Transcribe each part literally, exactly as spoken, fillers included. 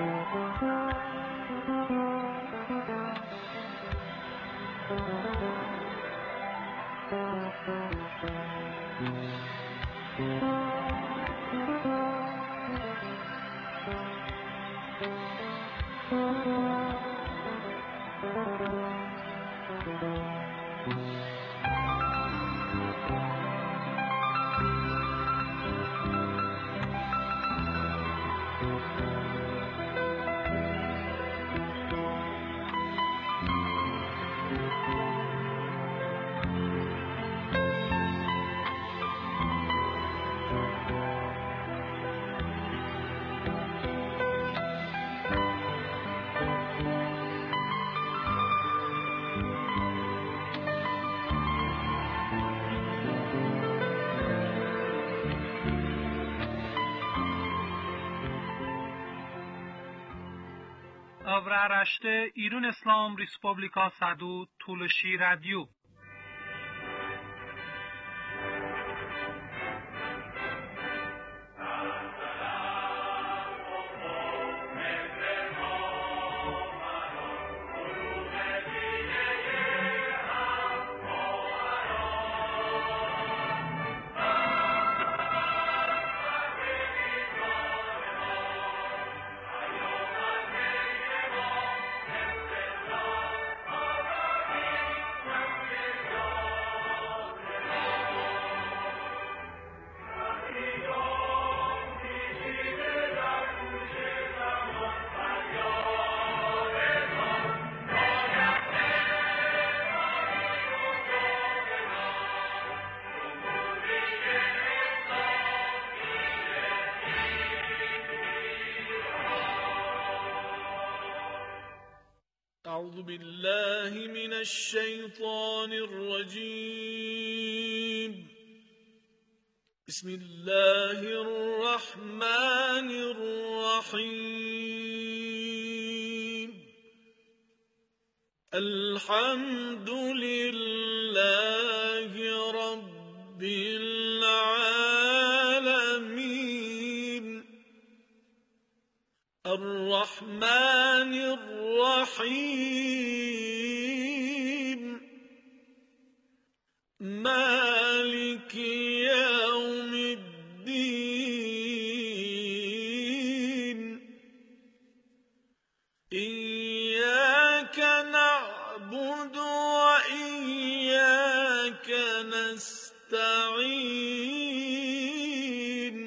Avraaraşte İran İslam Respublika Sadu Tulshi Radio. أعوذ بالله من الشيطان الرجيم. بسم الله الرحمن الرحيم. الحمد لله رب العالمين. الرحمن الرحيم. مالك يوم الدين. إياك نعبد وإياك نستعين.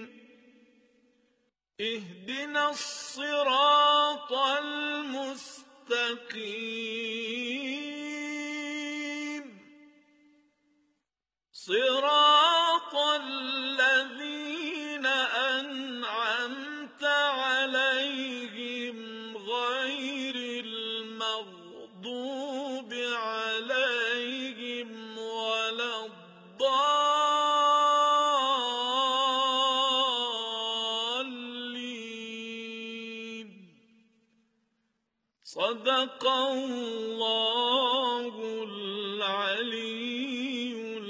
اهدنا الصراط المستقيم. صراط الذين أنعمت عليهم غير المغضوب عليهم ولا الضالين. صدق الله العلي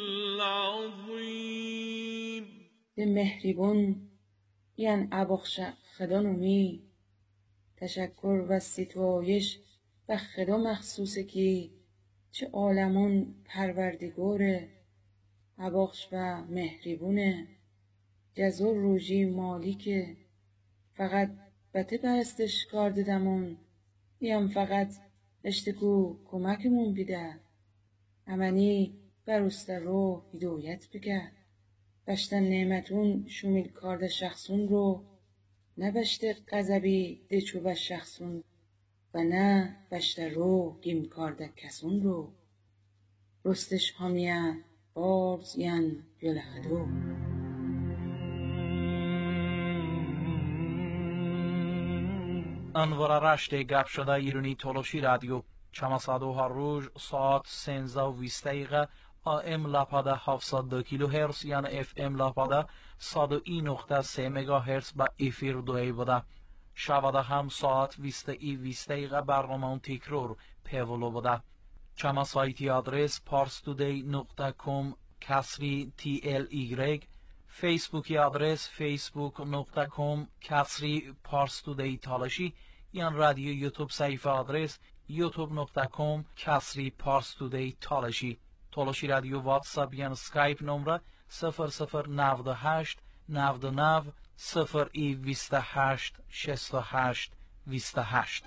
العظيم. به مهریبون یعن ابخش خدا نومی تشکر و ستایش و خدا مخصوصه که چه عالمون پروردگاره ابخش و مهریبونه جزور روژی مالیکه فقط بته پرستش کار ددمون یم فقط اشتکو کمکمون بیده امنی برست رو هدایت بکرد بشتن نعمتون شمیل کارد شخصون رو نه بشت غضبی دچو بش شخصون و نه بشت رو گیم کارد کسون رو رستش همیه بارز ین یلخدو. انوار رشته گپ شده ایرانی تولوشی رادیو چماسادو هر روز ساعت سنزده و بیست دقیقه آم لاپاده هفتصد و دو کیلو هرتز یعنی اف ام لاپاده صد و یک نقطه سه مگا هرتز با افیر دوی بوده. شباده هم ساعت بیست ای بیست دقیقه برنامه تکرار پیولو بوده. چما سایتی آدرس پارستودی نقطه کام کسری تی ال ایگرگ فیسبوکی آدرس فیسبوک نقطه کام کسری پارستودی تالشی یان رادیو یوتیوب صحیفه آدرس یوتیوب نقطه کام کسری پارس تودی تالشی. تالشی رادیو واتساپ یان سکایپ نمره صفر صفر نود و هشت نود و نه صفر ای بیست و هشت شصت و هشت بیست و هشت.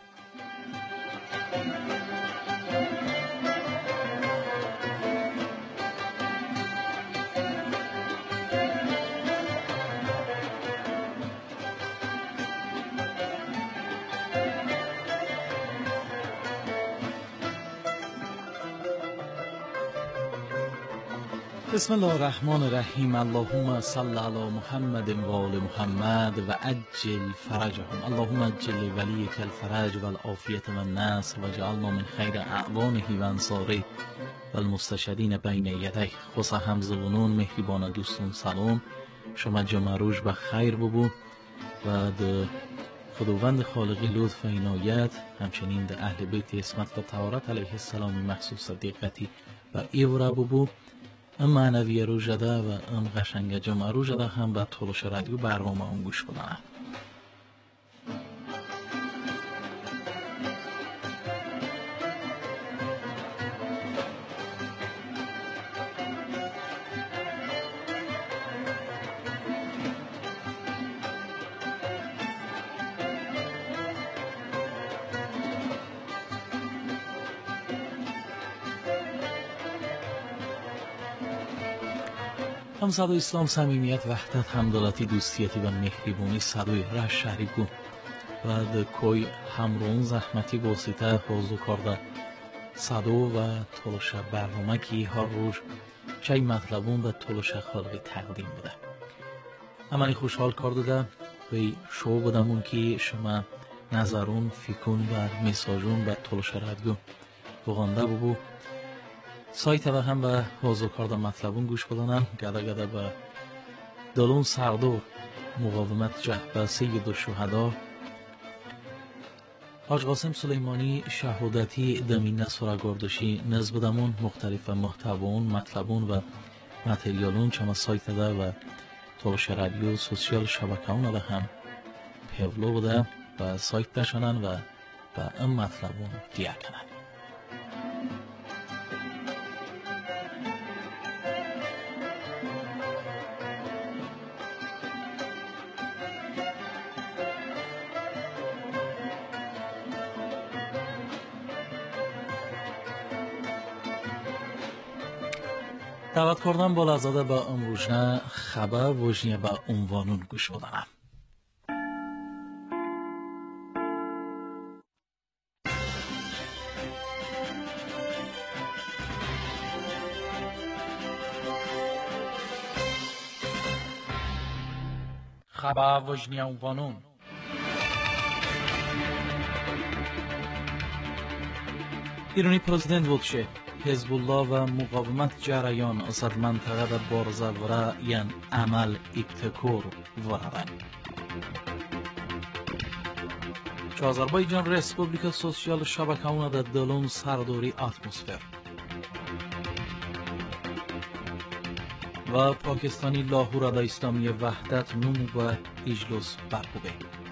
بسم الله الرحمن الرحیم. اللهم صل علی محمد و آل محمد و عجل فرجهم. اللهم عجل ولیک الفرج و العافیت و النصر و جعلنا من خیر اعوانه و انصاره و المستشهدین بین یدیه. خصوصا همزبانان مهربان دوستان سلام. شما جمعه روز به خیر ببو و ده خداوند خالقی لطف و عنایت همچنین ده اهل بیت اسمت و طهارت علیه السلام مخصوص دقتی و ایورا ببو. ام معنوی رو جده و ام قشنگ جمعه رو جده هم به تولش رادیو برنامه اون گوش بدنه. هم صدای اسلام، صمیمیت، وحدت، همدلتی، دوستیتی و مهربانی صدای رش شهریگو و دکوی همرون زحمتی باسیته حوضو کرده صدو و تلوش برنامه که هر روز چای مطلبون و تلوش خالقی تقدیم بوده. همانی خوشحال کرده به شو بودمون که شما نظرون، فکرون و مساجون و تلوش رادیو بغانده ببو. سایت و هم به حوضو کرده مطلبون گوش بدنم. گده گده به دلون سردور مقاومت جهبه سید و شهدا حاج قاسم سلیمانی شهادتی دمینه سراگردشی نزبدمون مختلف محتوون مطلبون و متریالون چما سایت ده و تلوش رادیو سوسیال شبکهون ده هم پیولو بوده و سایت دشنن و به ام مطلبون دیار کنن. دعوت کردم با لحظاده با امروزنه خبر وجنیه با عنوانون گوش بدنم. خبر وجنیه عنوانون ایرانی پرزیدنت بودشه حزب الله و مقاومت جریان از منطقه در بارزاوره یان عمل ابتکار وردن. چه آذربایجان رسپوبلیکا سوسیال شبکه‌ونه در دلون سردوری اتمسفر و پاکستانی لاهور در اسلامی وحدت نمو و اجلاس برپوبه.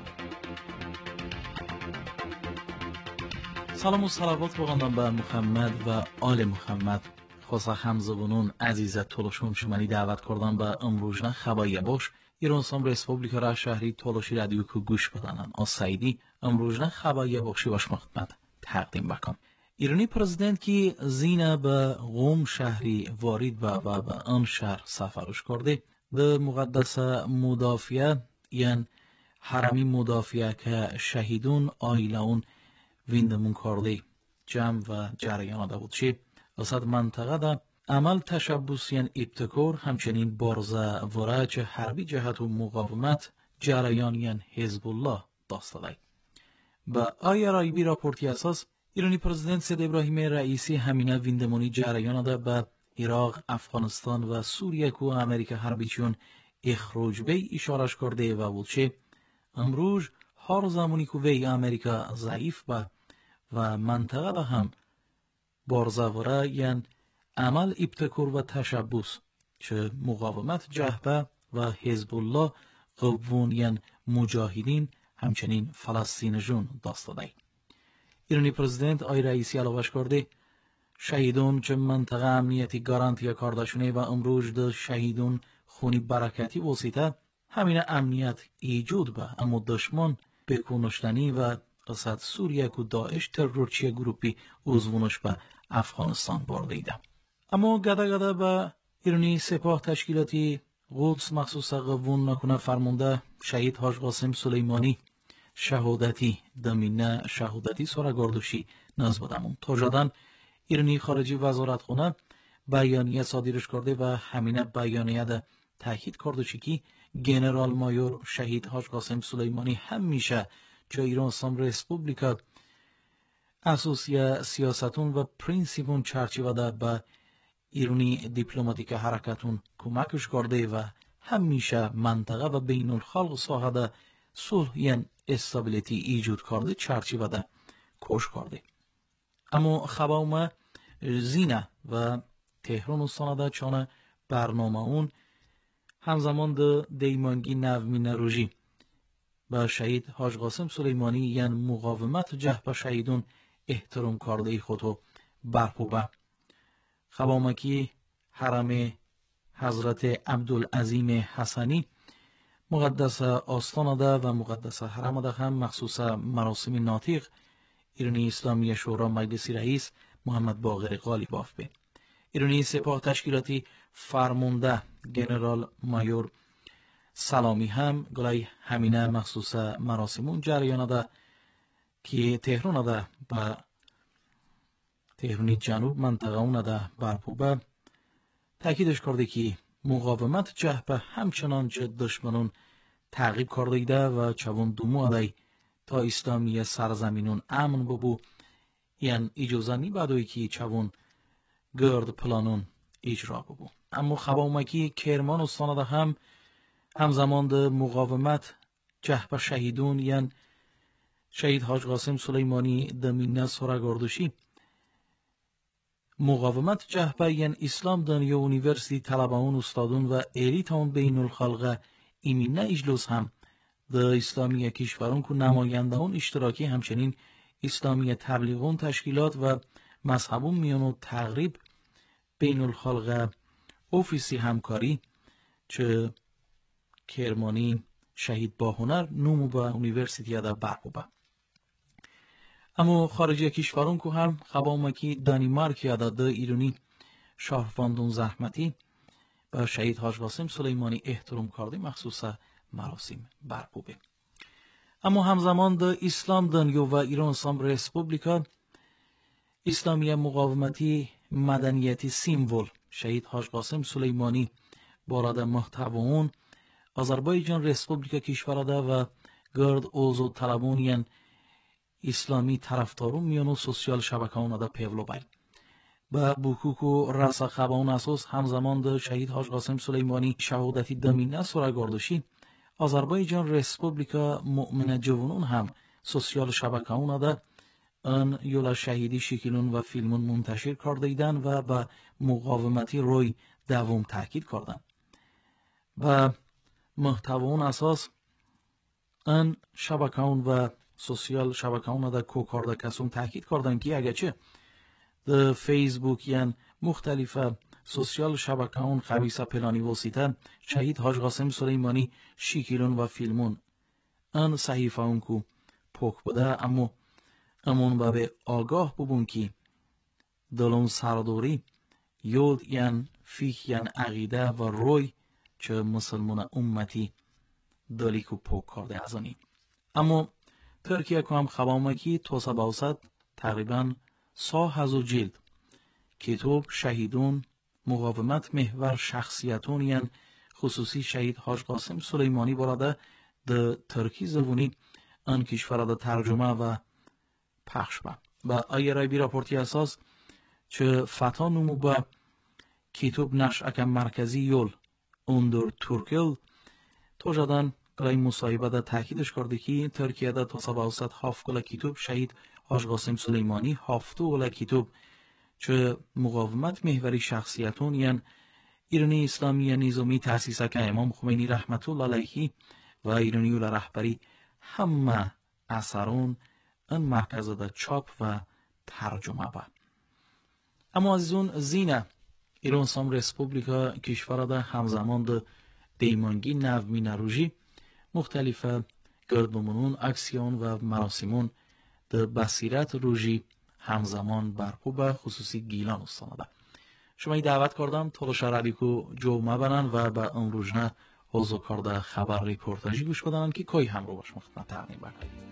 سلام و صلوات بگندم به محمد و آل محمد. خاصا همزبانون عزیز تلوشون شمانی دعوت کردن به امروزنه خبایی باش ایران اسلام رسپوبلیکا را شهری تلوشی رادیو که گوش بدنن. از سعیدی امروزنه خبایی باشی باش خدمت تقدیم بکن. ایرانی پرزیدنت که زینه به قم شهری وارد به و به آن شهر سفرش کرده به مقدس مدافعه یعنی حرمی مدافعه که شهیدون آیله اون ویندمون کرده جمع و جریان ده بود چی وسط منطقه ده عمل تشبوسیان ابتکار همچنین بارزه ورج حربی جهت و مقاومت جریانیان حزب الله داسته ده. با آی آر آی بی راپورتی اساس ایرانی پرزیدنت سید ابراهیم رئیسی همینه ویندمونی جریان ده به عراق، افغانستان و سوریه که امریکا حربیچون اخراج بی اشارش کرده و بود چی امروز هر زمانی که وی امریکا ضعیف با و منطقه ده هم بارزاوره یعنی عمل ابتکار و تشبوس چه مقاومت جهبه و حزب الله قوون یعنی مجاهدین همچنین فلسطین جون داستاده. ایرانی پرزیدنت آی رئیسی علاوهش کرده شهیدون چه منطقه امنیتی گارانتیا کارداشونه و امروز ده شهیدون خونی برکتی وسیطه همین امنیت ایجود به اما دشمن بکنشتنی و قصد سوریه که داعش ترورچی گروپی عضوونش به افغانستان بردیده. اما گده گده به ایرانی سپاه تشکیلاتی قدس مخصوص قوون نکنه فرمانده شهید حاج قاسم سلیمانی شهادتی دمینه شهادتی سرگردشی نزبدمون تاجدن ایرانی خارجی وزارت خونه بیانیه صادرش کرده و همینه بیانیه ده تاکید کرده که گنرال مایور شهید حاج قاسم سلیمانی همیشه چه ایران اسلام ریسپوبلیکا اساسیه سیاستون و پرینسیپون چرچیوه ده به ایرانی دیپلماتیک حرکتون کمکش کرده و همیشه منطقه و بین الخلق ساحه ده صلح یعنی استابیلیتی ایجاد کرده چرچیوه ده کوش کرده. اما خباومه زینه و تهران استانده چانه برنامه اون همزمان ده دیمانگی نومین روژی به شهید حاج قاسم سلیمانی یعنی مقاومت جهب شهیدون احترام کرده خودو برپوبه. خبامکی حرم حضرت عبدالعظیم حسنی مقدس آستان ده و مقدس حرم ده هم مخصوص مراسم ناطق ایرانی اسلامی شورا مجلس رئیس محمد باقر غالیباف به ایرانی سپاه تشکیلاتی فرمانده گنرال مایور سلامی هم گلای همینه مخصوص مراسمون جریان ده که تهران ده با تهرانی جنوب منطقه اون ده برپوبه تاکیدش کرده که مقاومت جهبه همچنان جد دشمنون تعقیب کرده ده و چون دومو ده تا اسلامی سرزمینون امن ببو یعنی اجازه نی بدوی که چون گرد پلانون اجرا ببو. اما خباومکی کرمان استانه ده هم همزمان ده مقاومت جهبه شهیدون یعنی شهید حاج قاسم سلیمانی دمینه سرگردشی مقاومت جهبه یعنی اسلام دنیا یونیورسیتی طلبهون استادون و الیتون بین الخلق ایمینه اجلوس هم ده اسلامی کشورون که نماینده اون اشتراکی همچنین اسلامی تبلیغون تشکیلات و مذهبون میانو تقریب بین الخلق اوفیسی همکاری چه کرمانی شهید با هنر نومو با یونیورسیتی ده برپوبه. اما خارجی کشورون که هم خبامکی دانمارک یاده ده ایرانی شهرواندون زحمتی با شهید حاج قاسم سلیمانی احترام کرده مخصوص مراسم برپوبه. اما همزمان ده اسلام دنیا و ایران اسلام ریسپوبلیکا اسلامی مقاومتی مدنیتی سیمبل شهید حاج قاسم سلیمانی بارد محتوون آذربایجان ریسپوبلیکا کشورده و گرد اوزو طلبونین اسلامی طرفدارون میانو سوسیال شبکه‌ها ده پیولو بای با بوکوکو رسا خباون اساس همزمان ده شهید حاج قاسم سلیمانی شهادتی دمینه سرگردشی آذربایجان ریسپوبلیکا مؤمن جوانون هم سوسیال شبکه‌ها ده ان یولا شهیدی شکلون و فیلمون منتشر کرده ایدن و با مقاومتی روی دوام تاکید کردن و محتوون اساس ان شبکه‌ها و سوسیال شبکه‌ها ده کو کرده کسون تاکید کردن که اگرچه ده فیسبوک یعنی مختلف سوسیال شبکه‌ها خبیثه پلانی وسیطه شهید حاج قاسم سلیمانی شکلون و فیلمون ان صحیفه اون کو پوک بوده اما امون با به آگاه ببون که دلون سردوری یود یعنی فیخ یعنی عقیده و روی چه مسلمان امتی دلی کو پوک کرده ازانی. اما ترکیه که هم خبامکی توسا باوسد تقریبا سا هزو جلد کتاب شهیدون مقاومت محور شخصیتون یعنی خصوصی شهید حاج قاسم سلیمانی براده ده ترکی زبونی ان کشور ده ترجمه و پخش با و آیرای بی راپورتی اساس چه فتا نمو با کتاب نشعک مرکزی یول اندر ترکل تو جدن گلای مصاحبه ده تاکیدش کرده که ترکیه ده تا سباوست هاف گل کتاب شهید حاج قاسم سلیمانی هافتو گل کتاب چه مقاومت محوری شخصیتون یعنی ایرانی اسلامی نظامی تأسیسه که امام خمینی رحمت الله علیه و ایرانی و رهبری همه اثرون این مرکز ده چاپ و ترجمه با. اما از اون زینه ایران اسلام ریسپوبلیکا کشور ده همزمان ده دیمانگی نو مینروژی مختلف گردمونون اکسیون و مراسمون ده بصیرت روژی همزمان برپو به خصوصی گیلان استانه ده. شما ای دعوت کردم تلاشا رادیکو جو مبنن و به اون روزنه حضور کرده خبر ریپورتاجی گوش بدنن که کوی هم رو باش مختنه تقنیم بکنید.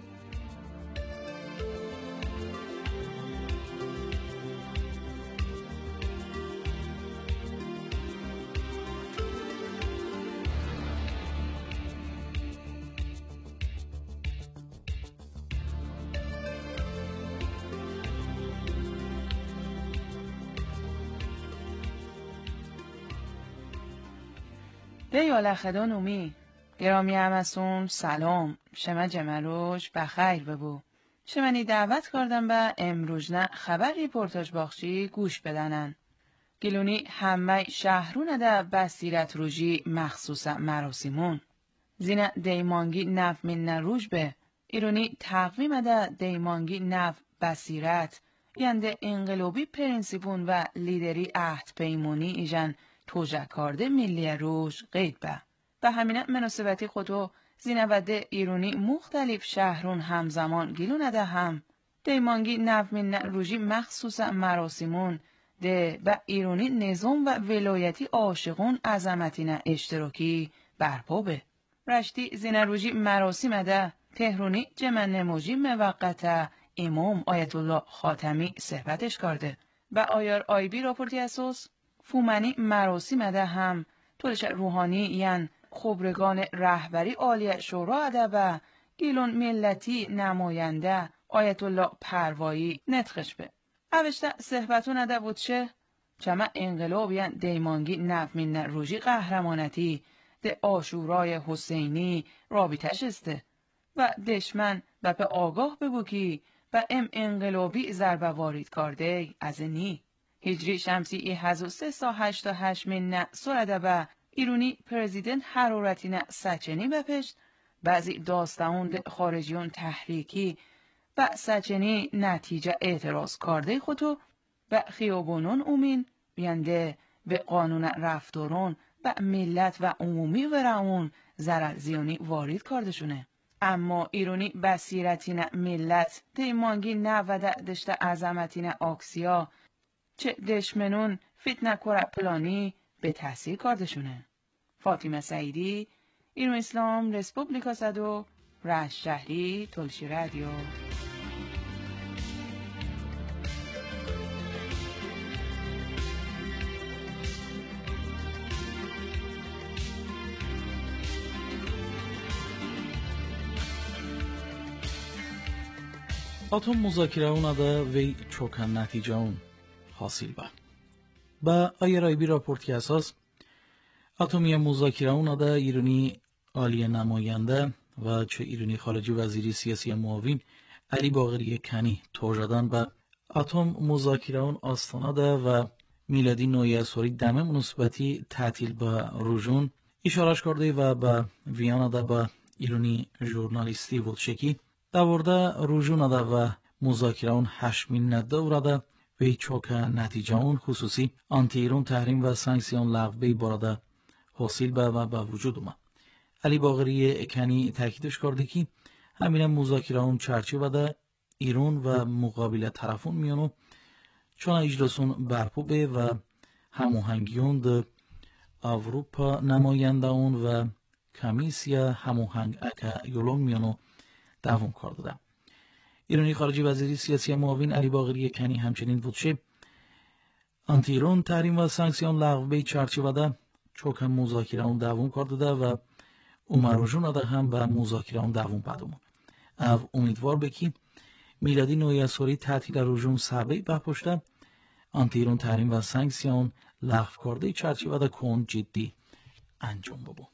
دی آلخدان اومی گرامی همسون سلام شما جمروش بخیر ببو شمانی دعوت کردم به امروزنه خبر ریپورتاج باخشی گوش بدنن گلونی همه شهرون ده بسیرت روژی مخصوص مراسمون زین دیمانگی نف من روژ به ایرونی تقویم ده دیمانگی نف بسیرت ینده انقلابی پرنسیپون و لیدری عهد پیمونی ایجن توجه کرده ملی روش قید به. به همینه مناسبتی خودو زینوده ایرونی مختلف شهرون همزمان گیلون ده هم دیمانگی نو من روژی مخصوص مراسمون ده به ایرونی نظام و ولایتی عاشقون عظمتین اشتراکی برپا به. رشتی زین روژی مراسم ده تهرونی جمع نموجی موقت امام آیت الله خاتمی صحبتش کرده. به آیار آیبی راپورتی اساس فومنی مراسم ده هم طولش روحانی ین خبرگان رهبری عالی شورا ده و گیلون ملتی نماینده آیت الله پروایی نتخش به. اوشته صحبتون ده بود چه؟ چما انقلاب ین دیمانگی نف من روژی قهرمانتی ده آشورای حسینی رابطش استه و دشمن و به آگاه بگو که و ام انقلابی ضربه وارد کرده از نی. هجری شمسی ای هزو سه سا هشتا هشت من سرده با ایرونی پرزیدنت حرارتین سچنی بپشت بعضی داستاون خارجیون تحریکی و سچنی نتیجه اعتراض کرده خودو و خیابونون اومین بینده به قانون رفتارون و ملت و عمومی ورعون ضرر زیانی وارد کردشونه. اما ایرونی بصیرتین ملت دیمانگی نوده دشت عظمتین آکسیا چه دشمنون فتنه کره پلانی به تحصیل کردشونه. فاطمه سعیدی ایران اسلام ریسپوبلیکا صدو رشت شهری تلشی رادیو. اتم مذاکره اون ده وی چوکن نتیجه اون حاصل با. با آیرای بی راپورتی اساس اتمی مذاکره اون ده ایرانی عالی نماینده و چه ایرانی خارجی وزیری سیاسی معاون علی باقری کنی توجدن به اتم مذاکره اون آستانه ده و میلادی نوی اسوری دمه مناسبتی تعطیل با روزون اشارش کرده و با ویانا ده با ایرانی ژورنالیستی بود شکی دورده روزون ده و مذاکره اون هشمین ندوره ده و چوک نتیجه اون خصوصی آنتی ایران تحریم و سانکسیون لغوی بارده حاصل به و به وجود اومد. علی باقری کنی تاکیدش کرده که همین مذاکره اون چرچه ده ایران و مقابل طرفون میانو چون اجلاسون برپو به و هماهنگیون ده اروپا نماینده اون و کمیسیا هماهنگ اکا یولون میانو دوام کرده ده. ایرانی خارجی وزیری سیاسی معاون علی باقری کنی همچنین بودشه آنتی ایران تحریم و سانکسیون لغوی چرچه ده چوک مذاکره اون دوام کرده ده و اومروژون ده هم به مذاکره اون دوام بدمون. او امیدوار بکی میلادی نوی اسوری تعطیل روزون سبعی بپشته آنتی ایران تحریم و سانکسیون لغو کرده چرچه ده کن جدی انجام ببو.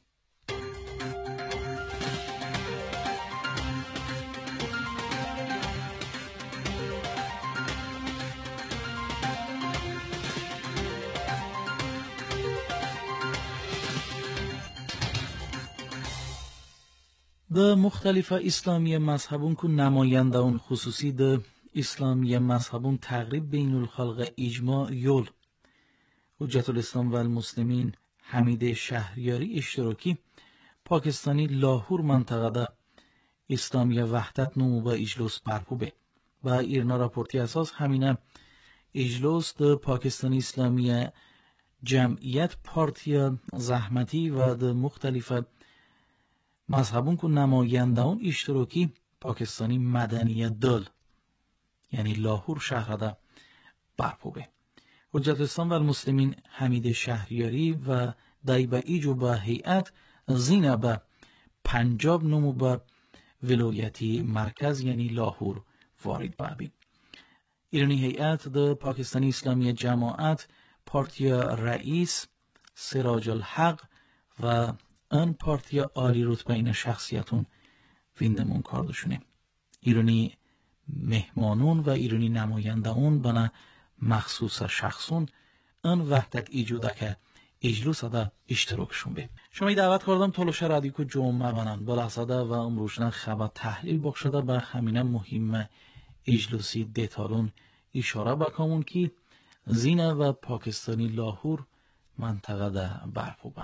د مختلفه اسلامی مذهبون کو نمایندهون خصوصی د اسلامی مذهبون تقریب بین الخلق اجماع یول حجت الاسلام و المسلمین حمید شهریاری اشتراکی پاکستانی لاهور منطقه ده اسلامی وحدت نمو با اجلوس برپوبه و ایرنا راپورتی اساس همینه اجلوس د پاکستانی اسلامی جمعیت پارتی زحمتی و د مختلف مذهبون کو نمایندهان اشتراکی پاکستانی مدنی دل یعنی لاهور شهر ده برپوبه حجت الاسلام و المسلمین حمید شهریاری و دایبه ایجو با هیئت زینه به پنجاب نمو به ولایتی مرکز یعنی لاهور وارد بابی ایرانی هیئت د پاکستانی اسلامی جماعت پارتی رئیس سراج الحق و ان پارتی عالی رتبه این شخصیتون ویندمون کاردشونه ایرانی مهمانون و ایرانی نمایندهون بنا مخصوص شخصون ان وحدت ایجوده که اجلوس ده اشتراکشون به شما دعوت کردم تلاش رادیو کو جمعه بنان بلحظه و امروشنا خبر تحلیل بخشده به همینه مهم اجلوسی دیتارون اشاره بکامون که زینه و پاکستانی لاهور منطقه ده برپوبه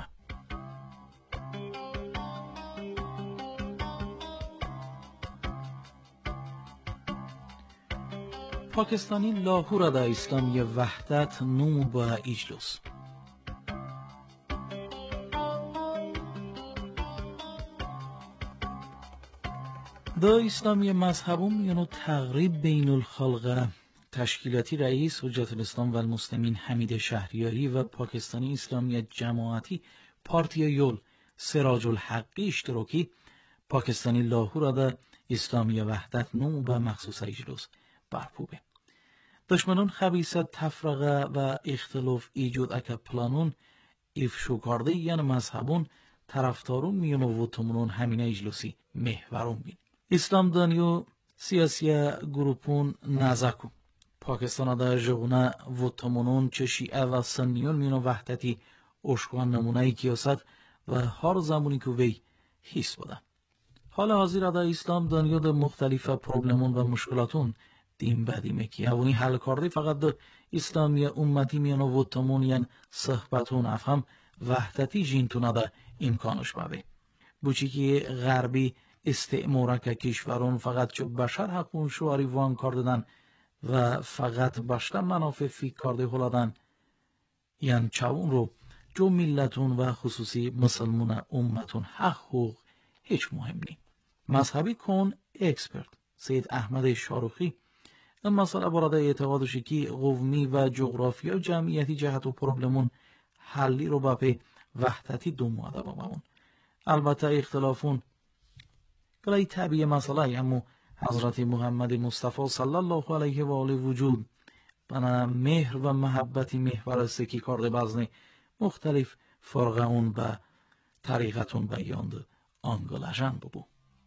پاکستانی لاهور ده اسلامی وحدت نمو با اجلوس د اسلامی مذهبون میانو تقریب بین الخلق تشکیلاتی رئیس حجت الاسلام و المسلمین حمید شهریاری و پاکستانی اسلامی جماعتی پارتی یول سراج الحقی اشتراکی پاکستانی لاهور ده اسلامی وحدت نمو به مخصوص اجلوس برپوبه دشمنان خبیثه تفرقه و اختلاف ایجاد اکا پلانون افشو کرده یعنی مذهبون طرفدارون میانو و تمنون همین اجلوسی محورون بین اسلام دانیو سیاسی گروپون نزاکو پاکستان دا جغونه و تمنون چه شیعه و سنیون میانو وحدتی اشکوان نمونه کیاست و هر زمانی که وی حیث بوده حال حاضر دا اسلام دانیو دا مختلف پروبلمون و مشکلاتون دیم بدیمه که اونی حل کاری فقط دا اسلامی امتی میانو و تمون یعنی صحبتون افهم وحدتی جینتونه دا امکانش باوه بوچی که غربی استعماره که کشورون فقط چه بشر حقون شواری وان کردن و فقط بشتر منافع فی کرده هلادن یعنی چاون رو جو ملتون و خصوصی مسلمون امتون حق حقوق هیچ مهم نی مذهبی کن اکسپرت سید احمد شاروخی این مسئله براده اعتقادشی که قومی و جغرافیا و جمعیتی جهت و پروبلمون حلی رو باپه وحدتی دوماده بامون البته اختلافون کلای طبیعی مسئله اما حضرت محمد مصطفی صلی الله علیه و آله وجود بنا مهر و محبتی محور سکی کرده بزنه مختلف فرقه اون به طریقتون بیانده آنگلجن ببو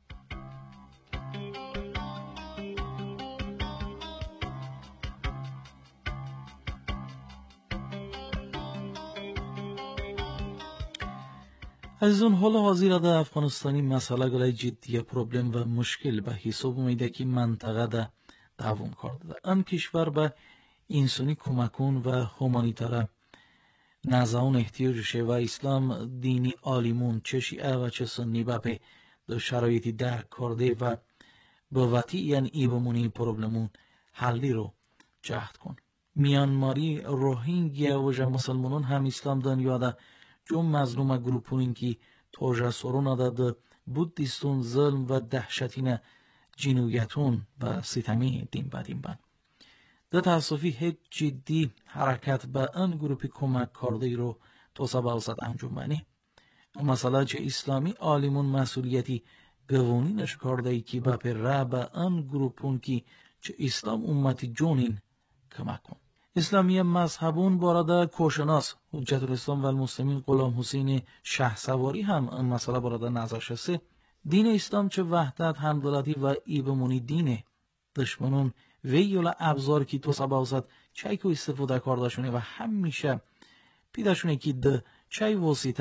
از اون حال حاضر ده افغانستانی مسئله گلای جدی پروبلم و مشکل به حساب میده که منطقه ده دوام کرده. ام کشور به انسانی کمکون و همانیتره نزاون احتیاجشه و اسلام دینی عالیمون چه شیعه و چه سنی به دو شرایطی درک کرده و به وطی یعنی ای بمونی پروبلمون حلی رو جهد کن. میانماری روهینگیا و جا مسلمانون هم اسلام دانیاده جو مظلوم گروپونین که توجه سرون ده بودیستون ظلم و دهشتین جنویتون و ستمی دین بدین بند. ده تاسفی هیچ جدی حرکت به ان گروپی کمک کرده رو توسعه باوسط انجام بنی. مثلا چه اسلامی عالمون مسئولیتی گوانینش کرده ای که با پر را به ان گروپون که چه اسلام امتی جونین کمک کن. اسلامی مذهبون باراده کوشناس حجت الاسلام و المسلمین غلام حسین شهسواری هم این مسئله باراده نظرشسته دین اسلام چه وحدت همدلتی و ایبمونی دینه دشمنون ویولا ابزار که تو سباوزد چای که استفاده کردشونه و همیشه پیداشونه که ده چای واسطه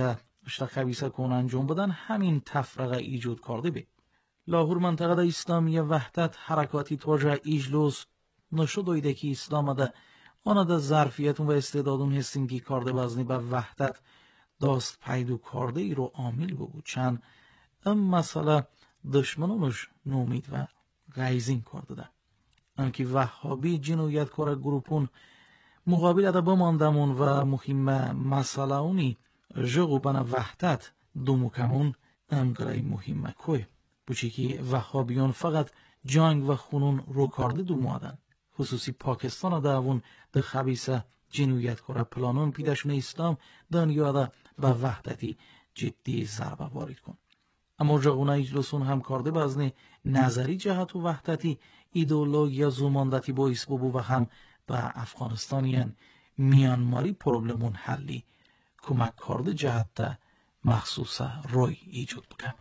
پشت خبیثه کن انجام بدن همین تفرقه ایجاد کرده به. لاهور منطقه اسلامی وحدت حرکاتی توجه ایجلوس نشد دویده که اسلام ده آنها ده ظرفیتون و استعدادون هستیم که کرده بزنی به وحدت داست پیدو کرده ای رو عامل بود. چند ام مسئله دشمنانش نومید و غیزین کرده ده. انکی وحابی جنویت کار گروپون مقابل ده بماندمون و مهم مسئله اونی جغو بنا وحدت دومو کمون ام گرای مهمه کوی. بچی که وحابیان فقط جنگ و خونون رو کرده دومو آدن. خصوصی پاکستان ده اون ده خبیثه جنویت کار پلانون پیدشون اسلام دنیا ده به وحدتی جدی ضربه وارد کن. اما جاگونه اجلسون هم کرده بازنه نظری جهت و وحدتی ایدئولوژی زماندتی باعث ببو و هم به افغانستانیان میانماری پروبلمون حلی کمک کرده جهت مخصوص روی ایجاد بکن.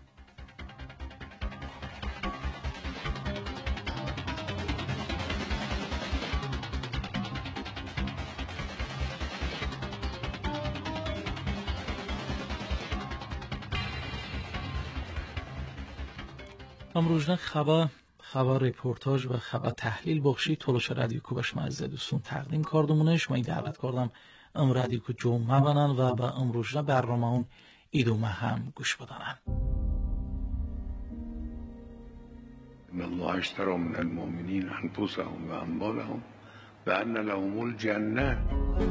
امروز خبر خبر رپورتاج و خبر تحلیل بخشی تولش رادیو کو بشما از دوستون تقدیم کردمونش. من دعوت کردم ام رادیو کو جمعه بنن و با امروز برنامه اون ایدومه هم گوش بدنن. ان الله اشترى من المؤمنین انفسهم و اموالهم و ان لهم الجنه.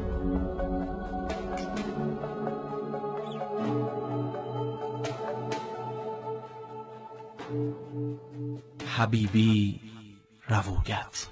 حبیبی روایت.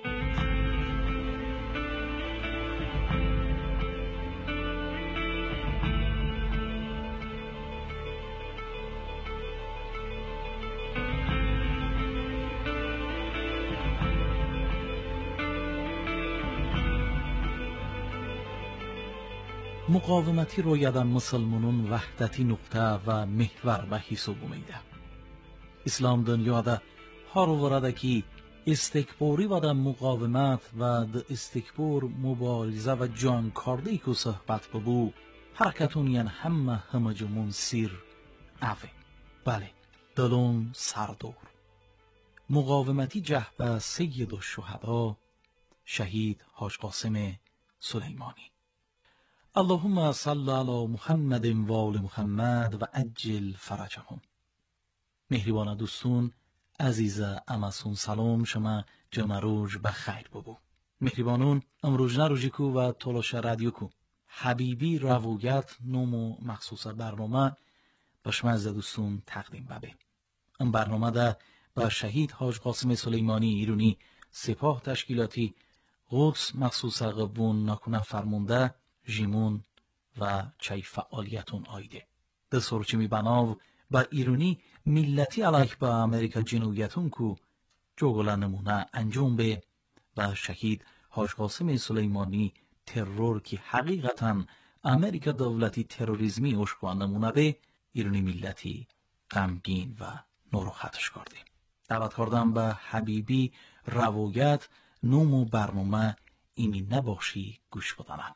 مقاومتی رویدن مسلمانون وحدتی نقطه و محور به حساب میده. اسلام دنیا ده هر ورده که استکباری و ده مقاومت و ده استکبار مبارزه و جان کرده که صحبت ببو حرکتونین همه همه جمون سیر اوه. بله دلون سردور مقاومتی جهبه سید الشهدا شهید حاج قاسم سلیمانی. اللهم صل علی محمد و آل محمد و عجل فرجهم. مهربان دوستون عزیز امسون سلام شما جمع روز بخیر ببو. مهربانون امروز نروجی کو و تلاش رادیو کو حبیبی روایت نومو مخصوص برنامه بشما از دوستون تقدیم ببه. این برنامه ده با شهید حاج قاسم سلیمانی ایرانی سپاه تشکیلاتی قدس مخصوص قبون نکنه فرمونده جیمون و چای فعالیتون آیده. ده سرچی می بناو با ایرانی ملتی علیه با امریکا جنویتون کو جوگل نمونه انجام به و شهید حاج قاسم سلیمانی ترور که حقیقتا امریکا دولتی تروریزمی اشکوان نمونه به ایرانی ملتی غمگین و ناراحتش کرده. دعوت کردم به حبیبی روایت نومو برنامه اینی نباشی گوش بدنم.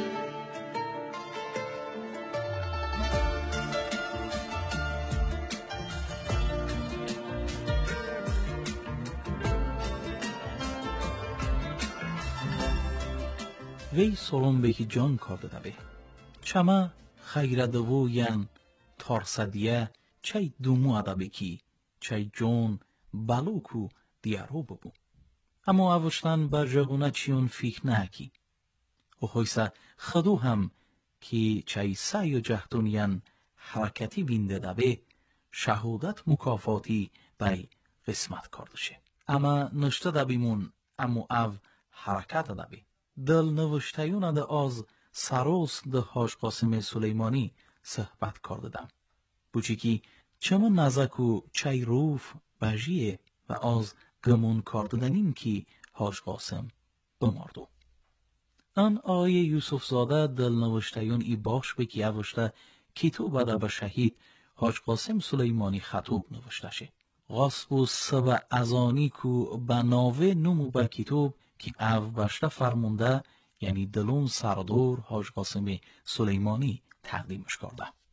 وی سلام به که جان کرده دبه چما خیردوو ین تارسدیه چای دومو ادبه کی چای جون بلوکو دیارو ببو. اما اوشتن بر جغونه چیون فیک نهکی و خویسه خدو هم که چای سعی و جهدونین حرکتی بینده دبه شهودت مکافاتی بای قسمت کردشه. اما نشته دبیمون اما او حرکت دبه دل نوشتیون ده از سروس ده حاج قاسم سلیمانی صحبت کردم. بوچی که چما نزکو چای روف بجیه و از گمون کردنیم که حاج قاسم بماردو. ان آیه یوسف زاده دل نوشتیون ای باش بکی اوشته کتوب ده به شهید حاج قاسم سلیمانی خطوب نوشته شه. غصب و سبع ازانی کو بناوه نمو به کتوب که او بشته فرمونده یعنی دلون سردور حاج قاسم سلیمانی تقدیمش کرده.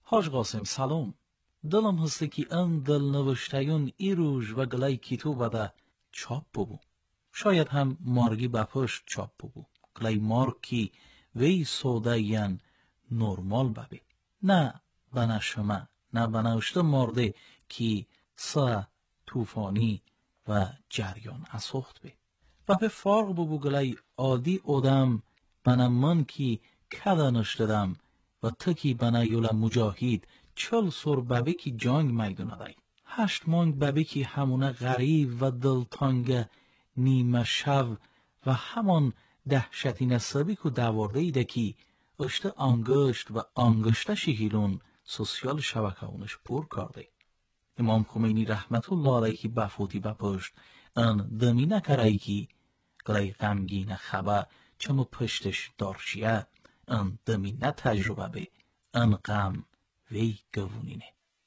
حاج قاسم سلام. دلم هسته که ان دل نوشتیون ایروژ و گلای کیتو بده چاپ ببو. شاید هم مارگی بپشت چاپ ببو. گلای مارگ کی وی سوده ین نورمال ببی. نه بنا شما، نه بنوشته مارده که سا توفانی و جریان اسخت بی. و به فرق ببو گلای عادی آدم بنا من کی کده نشتدم و تکی بنا یولا مجاهید چل سر ببی کی جنگ میدونه دای. هشت مانگ ببی کی همونه غریب و دلتانگ نیمه شو و همان دهشتی نسبی که دوارده ایده کی اشته انگشت و انگشته شهیلون سوسیال شبکه اونش پر کرده. امام خمینی رحمت الله علیه کی بفوتی بپشت ان دمی نکرایی کی گلای غمگین خبه چمو پشتش دارشیه ان دمی نه تجربه به ان غم وی گوونینه.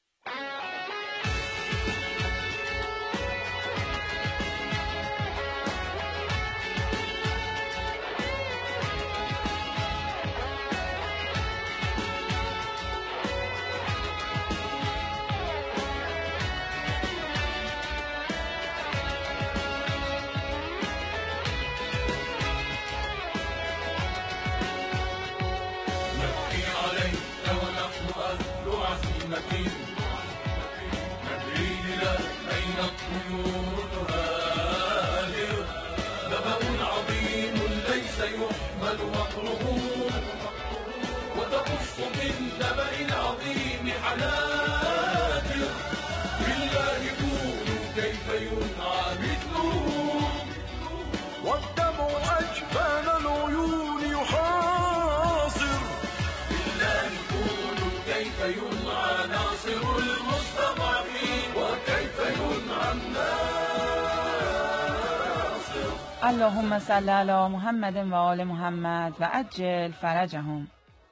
اللهم صل علی محمد و آل محمد و عجل فرجهم.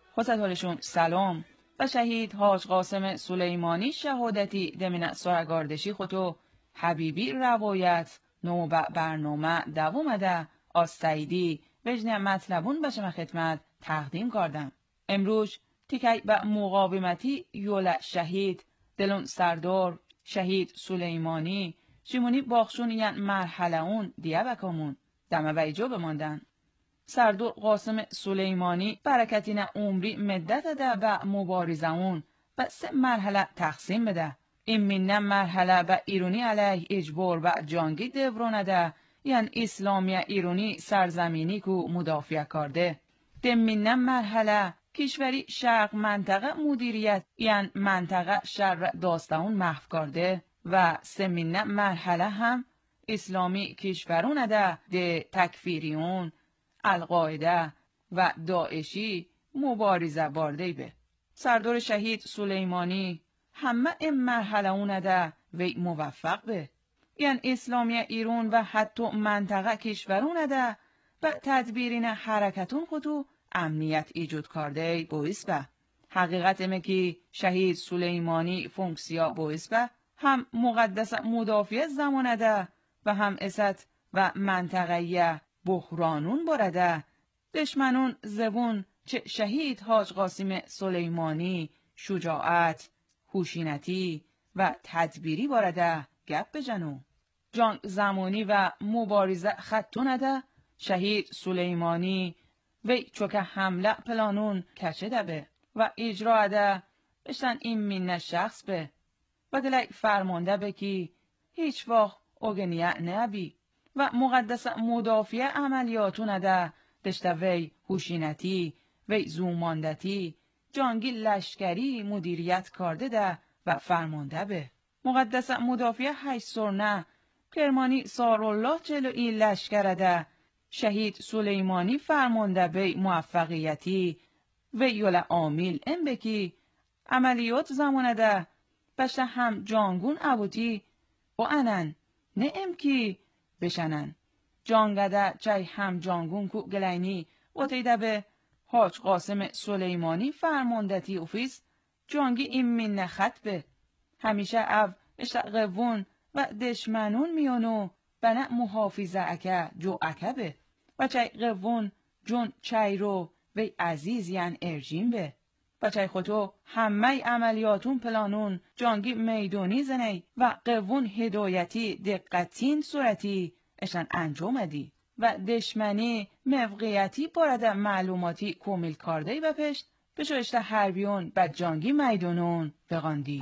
خصوصا سلام و شهید حاج قاسم سلیمانی شهادتی دمین سرگاردشی خودو حبیبی روایت نو برنامه دوامده آستایدی وجن مطلبون بشم خدمت تقدیم کردم. امروز تیکی با مقاومتی یول شهید دلون سردار شهید سلیمانی شمونی باخشون یعن مرحله اون دیه بکامون دمه بیجا بماندن. سردار قاسم سلیمانی برکتین عمری مدت ده با مبارزه اون و سه مرحله تقسیم بده. این منه مرحله با ایرانی علیه اجبار و جنگی دورانه ده یعن اسلامی ایرانی سرزمینی که مدافع کرده. دم منه مرحله کشوری شرق منطقه مدیریت یعن منطقه شرق داستان محو کرده و سمینه مرحله هم اسلامی کشورونه ده ده تکفیریون القاعده و داعشی مبارزه بارده به. سردار شهید سلیمانی همه این مرحله اونه ده وی موفق به. یعنی اسلامی ایران و حتی منطقه کشورونه ده و تدبیرین حرکتون خودو امنیت ایجاد کرده باعث به. حقیقت همه که شهید سلیمانی فونکسیا باعث به هم مقدس مدافع زمانه ده و هم اسد و منطقه بحرانون برده. دشمنون زبون چه شهید حاج قاسم سلیمانی شجاعت، هوشینتی و تدبیری برده گپ بجنو. جنگ زمانی و مبارزه خطونه ده شهید سلیمانی وی چوکه حمله پلانون کچه ده به و اجرا ده بشتن این منه شخص به و گلی فرمانده به که هیچ وقت اوگنیه نبی و مقدس مدافع عملیاتون ده دشته وی هوشینتی وی زوماندتی جنگی لشکری مدیریت کرده ده و فرمانده به. مقدس مدافع هشت سرنه کرمانی سارالله جلو این لشکره ده شهید سلیمانی فرمانده به موفقیتی و یول عامل ام بکی عملیات زمانه ده بشته هم جانگون ابوتی و انن نه ام کی بشنن جانگده چای هم جانگون کو گلینی و تیده به حاج قاسم سلیمانی فرماندتی اوفیس جانگی این من خط به همیشه او اشتقوون و دشمنون میونو بنا محافظه اکه جو اکه به و چای قوون جون چای رو وی عزیز یعن ارجیم به بچه خودو همه عملیاتون پلانون جانگی میدونی زنی و قوون هدایتی دقتین صورتی اشن انجام دی و دشمنی موقعیتی بارد معلوماتی کومیل کارده و پشت بشو اشته حربیون و جانگی میدونون بغاندی.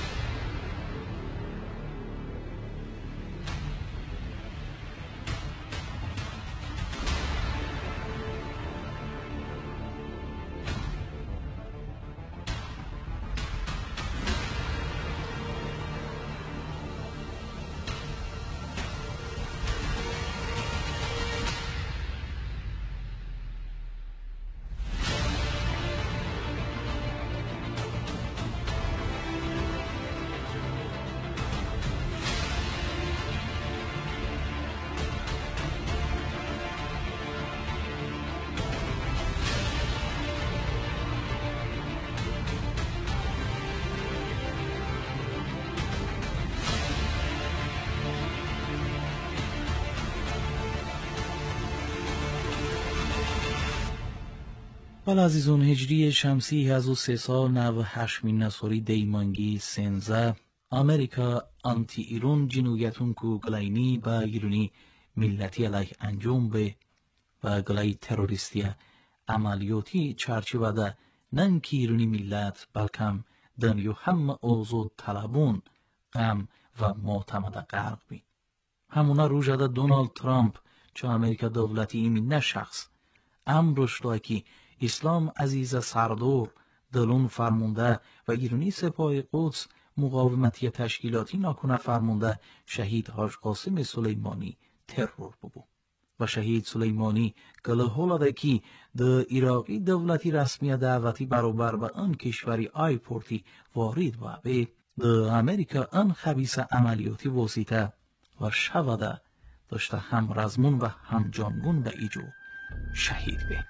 بله عزیزون، هجری شمسی هزار و سیصد و نود و هشت نصوری دیمانگی سنزه امریکا آنتی ایرون جنویتون کو گلاینی با ایرونی ملتی علیه انجام به و گلای تروریستی عملیاتی چرچه ده ننکی ایرونی ملت بلکم دنیو هم اوزو طلبون غم و معتمد غرق بین. همونا رو جده دونالد ترامپ چه امریکا دولتی ایمی نه شخص امروش که اسلام عزیز سردور دلون فرمونده و ایرانی سپاه قدس مقاومتی تشکیلاتی ناکنه فرمونده شهید حاج قاسم سلیمانی ترور ببو و شهید سلیمانی گله هولاده که ده عراقی دولتی رسمی دعوتی برابر و ان کشوری آیپورتی وارد و به ده امریکا ان خبیث عملیاتی واسطه و شوده داشته هم رزمون و هم جانگون به ایجو شهید به.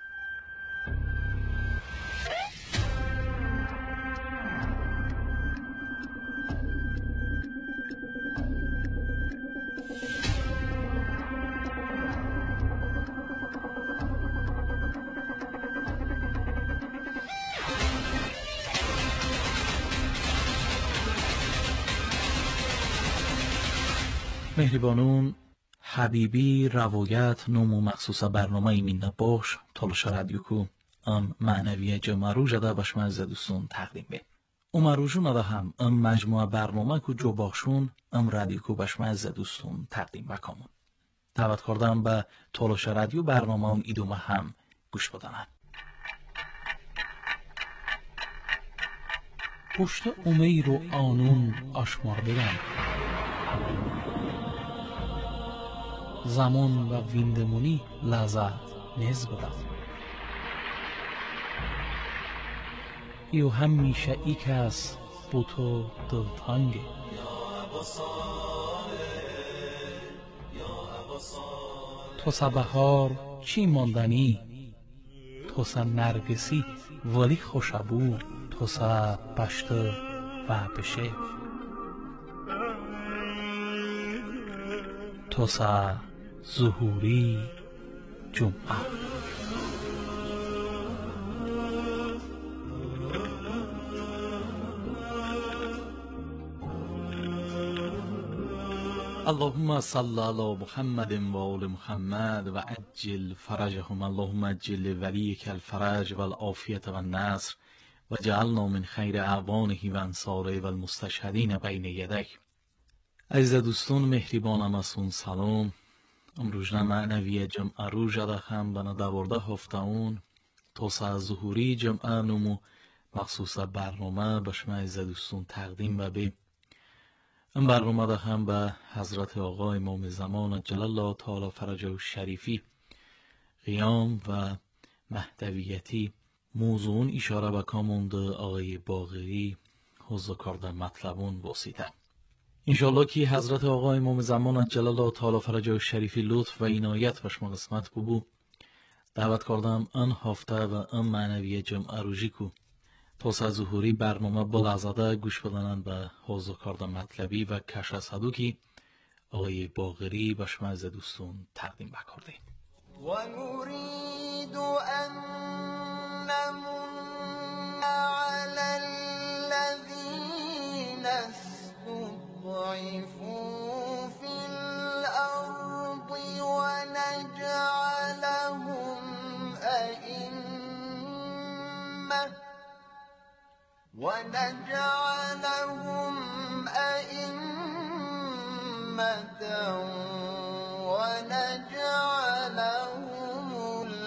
مهربانون حبیبی روایت نومو مخصوص برنامه ایمین باش تالش رادیو کو ام معنوی جمعرو جده بشم از دوستون تقدیم به امرو جون ده هم ام مجموعه برنامه کو جو باشون ام رادیو کو بشم از دوستون تقدیم بکامون دعوت کردم به تالش رادیو برنامه اون ایدومه هم گوش بدنن. پشت امیر و آنون آشمار بدن زمان و ویندمونی لذت نیز بدم ایو همیشه ای کس بو تو دلتانگه تو سا بهار چی ماندنی تو سا نرگسی ولی خوشبو تو سا بشت و بشه تو سا ظهوری جمعه. اللهم صل على محمد و آل محمد و عجل فرجهم. اللهم عجل ولیک الفرج و العافیت و النصر و جعلنا من خیر اعوانه و انصاره و المستشهدین بین یدک. عزیز دوستان مهربانم ازتون سلام. امروزنا معنوی جمعه رو جده هم بنا دوارده هفته اون توسعه ظهوری جمعه نمو مخصوص برنامه بشما عزیز دوستان تقدیم و به این برنامه ده هم به حضرت آقا امام زمان جل الله تعالی فرجه و شریفی قیام و مهدویتی موضوعون اشاره بکامونده آقای باقری حضور کرده مطلبون باسیده. انشاءالله که حضرت آقا امام زمان جل الله تعالی فرجه و شریفی لطف و عنایت بشما قسمت ببو دعوت کردم ان هفته و ان معنوی جمعه روژی کو توسعه ظهوری برنامه بلعزاده گوش بدنن به حضور کرده مطلبی و کشف صدو که آقای باقری بشما از دوستون تقدیم بکرده. و نريد ان نمن يضعفوا في الأرض ونجعلهم أئمة ونجعلهم أئمة ونجعلهم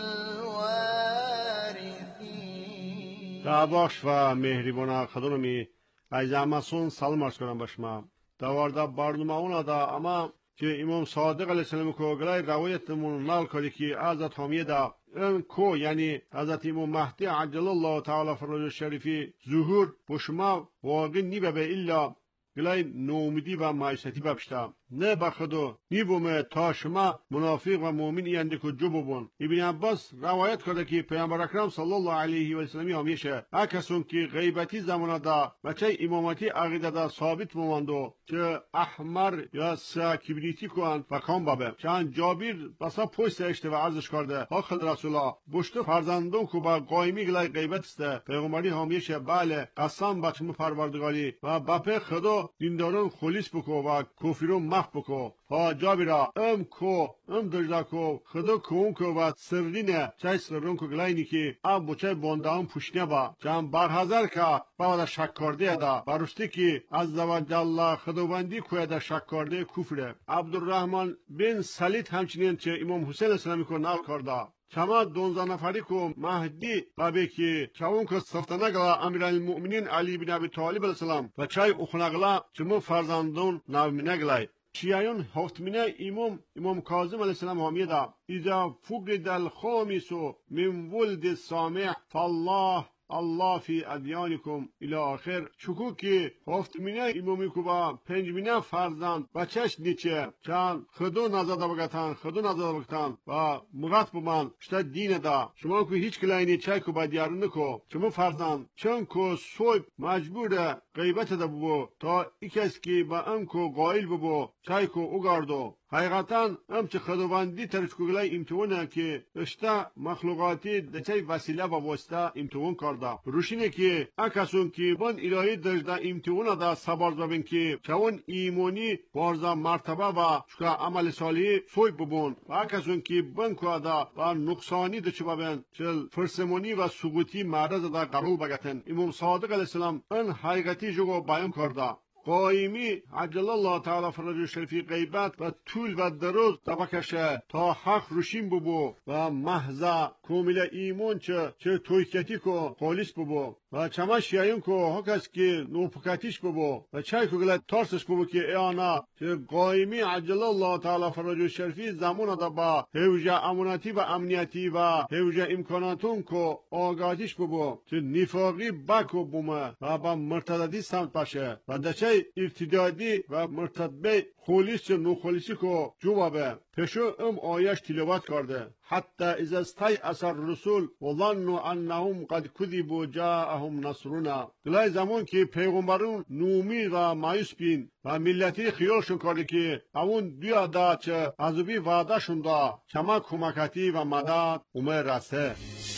الوارثين. دعواش و مهربان خدممی از همسون سلام عرض کنم باشما. دوارده برنامه اونا دا اما که امام صادق علیه السلام کو گلای روایتمون نال کردی که حضرت حامیه دا این کو یعنی حضرت امام مهدی عجل الله تعالی فرجه الشریفی ظهور بشما واقع نیبه به الا گلای نومیدی و مایستی ببشتا نه بخدو نیبومه تا شما منافق و مؤمن اینده که جو ببون. ابن عباس روایت کرده که پیامبر اکرم صلی الله علیه و سلم همیشه اکسون که غیبتی زمان دا و چه امامتی عقیده دا ثابت موندو که احمر یا سه کبریتی کن و کام بابه چند جابیر بسا پوست اشته و عرضش کرده آخد رسول الله بشتو فرزندون که با قایمی گلای غیبت است پیغمبری همیشه بله قسم بچم پروردگاری و بپه خدا دیندارون خلیص بکو و کفرون بکو ها جابیرا ام کو ام دجدا کو خدا کون کو و سرینه چای سرون کو گلاینی کی اب بچه بوندام پوشنه با جام بر هزار کا با شک کرده دا برستی کی از وجل خداوندی کو دا شک کرده کفر. عبدالرحمن بن سلیت همچنین چه امام حسین اسلامی کو نال کرده چما دونزده نفری کو مهدی بابی که چاون که سفتنه گلا امیرالمؤمنین علی بن ابی طالب علیه السلام و چای اخنگلا چمو فرزندون نامینه گلای شیعیان هفتمینه امام امام کاظم علیه السلام حامیه دا اذا فقد الخامس من ولد سامع فالله الله فی ادیانکم الی آخر شکوکی هفتمینه امامی که با پنجمینه فرزند بچهش نیچه چند خدو نزده بگتن خدو نزده بگتن و مغط بمان شتا دین دا شما که هیچ کلاینی چای که با دیار نکو شما فرزند چون که سوی مجبور غیبت دا ببو تا ایکس که با ام که قائل ببو چای که اگاردو حقیقتا هم چه خداوندی ترشکوگلای امتحانه که اشتا مخلوقاتی دچای وسیله و واسطه امتحان کرده روشینه که اکسون که بان الهی دجده امتحانه دا سبارز ببین که چون ایمانی بارزا مرتبه و شکا عمل صالحی سوی ببون و اکسون که بان که دا و نقصانی دچه ببین چل فرسمونی و سقوطی معرض دا قبول بگتن. امام صادق علیه السلام ان حقیقتی جو بیان کرده قایمی عجل الله تعالی فرجه الشریفی غیبت و طول و دروز دبکشه تا حق روشین ببو و محضا کومیل ایمون چه چه تویکتی کو خالص ببو و چما شیعیون کو هکس که نوپکتیش ببو و چای کو گلت تارسش ببو که ایانا چه قایمی عجل الله تعالی فرجه الشریفی زمان دا با هوجه امنیتی و امنیتی و هوجه امکاناتون کو آگاهیش ببو چه نفاقی بکو بومه و با مرتددی سمت باشه و دچه ارتدادی و مرتبه خلیص نو خلیصی کو جوابه پشو ام آیش تلاوت کرده حتی از استای اثر رسول و ظنوا انهم قد کذبوا جاءهم نصرنا گلای زمان که پیغمبرون نومی و مایوس بین و ملتی خیالشون کرده که اون دویا دا چه عذابی وعده شون دا چما کمکتی و مدد اومه رسه.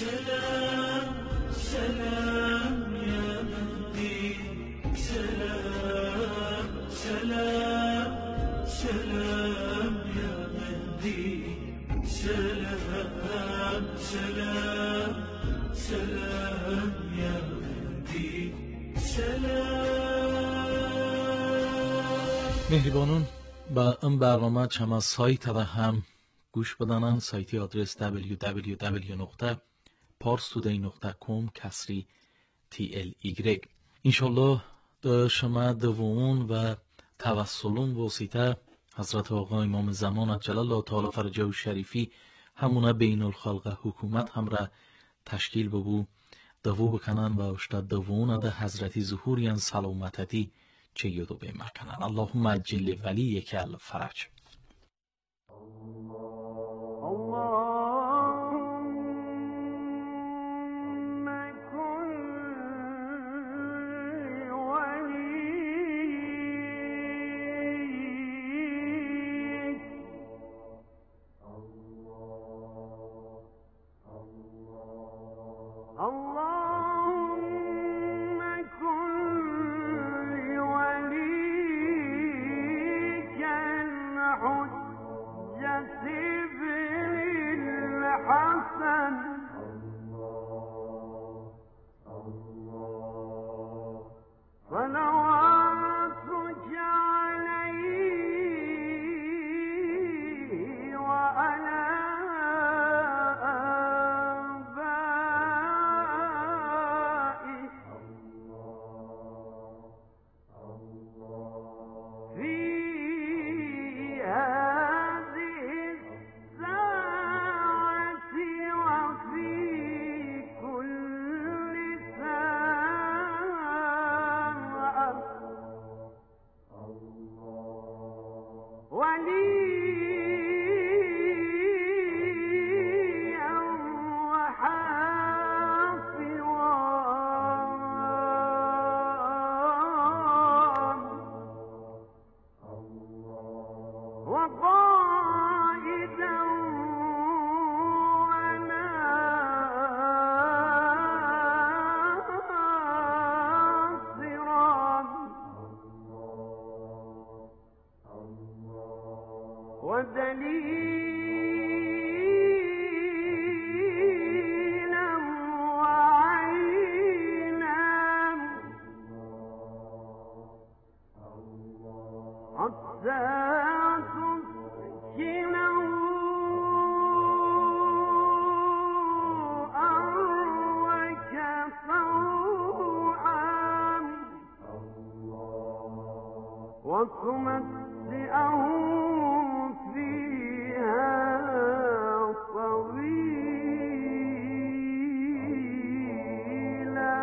سلام سلام یا مهدی سلام سلام سلام یا مهدی سلام سلام سلام یا مهدی سلام. مهربانون با این برنامه چما سایت و هم گوش بدانن. سایتی آدرس دبلیو دبلیو دبلیو نقطه پارستودی نقطه کام کسری تی ال ایگرگ. انشالله شما دوون و توسلون واسطه حضرت آقا امام زمان عجل الله تعالی فرجه الشریفی همونه بین الخلق حکومت هم را تشکیل ببو دوو بکنن و اشتاد دوون ده حضرتی ظهوریان سلامتتی چه یدو بیمکنن. اللهم عجل ولی یک الفرج. اللهم كن ولي ودليلا وعينا حتى تسكنه أرضك طوعا وتمتعه فيها طويلا.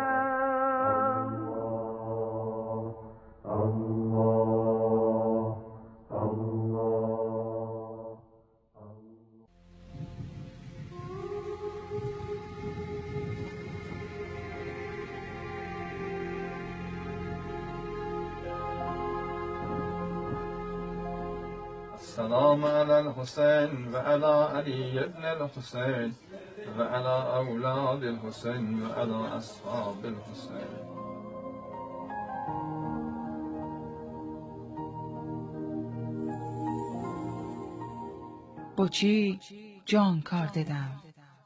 السلام على الحسين وعلى علي بن الحسين وعلى أولاد الحسين وعلى أصحاب الحسين. با چی جان کار دادم؟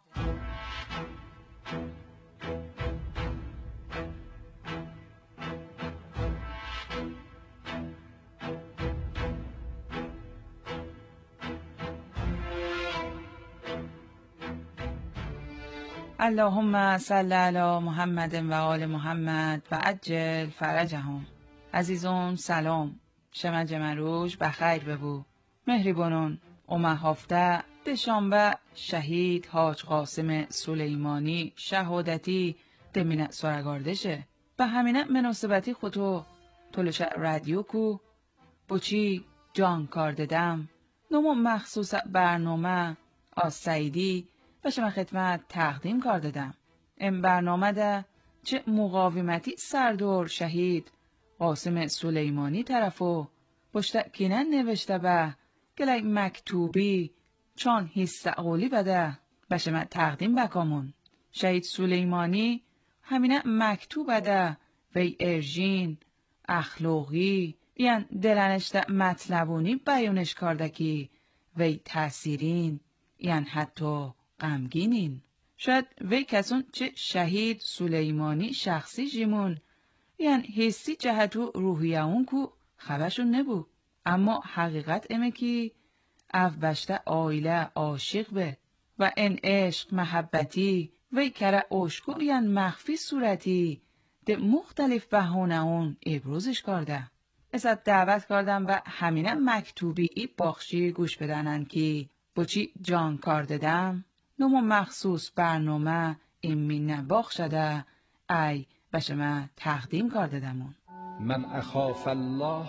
اللهم صل علی محمد و آل محمد و عجل فرجهم. عزیزان سلام، شما جمروش بخیر ببو. مهربانان اومه هفته دشنبه شهید حاج قاسم سلیمانی شهادتی دمینه سرگاردشه. به همینه مناسبتی خودو تولش رادیو کو بچی جان کار دادم نمو مخصوص برنامه از سعیدی و شما خدمت تقدیم کار دادم. این برنامه ده چه مقاومتی سردور شهید قاسم سلیمانی طرفو پشت کینن نوشته به گلی مکتوبی چون هستقولی بده به شما تقدیم بکامون. شهید سلیمانی همینه مکتوب بده وی ارژین اخلاقی یعن دلنشت مطلبونی بیانش کردکی وی تأثیرین یعن حتی غمگینین. شاید وی کسون چه شهید سلیمانی شخصی جیمون یعن حسی جهتو روحیه اون کو خبرشون نبو. اما حقیقت امه کی او بشته آیله عاشق به و این عشق محبتی وی کره عشقو یعن مخفی صورتی ده مختلف بهونه اون ابروزش کرده. ازت دعوت کردم و همینه مکتوبی ای باخشی گوش بدنن که بچی جان کار دادم نمو مخصوص برنامه این مینه باخشده ای بشما تقدیم کار دادمون. من اخاف الله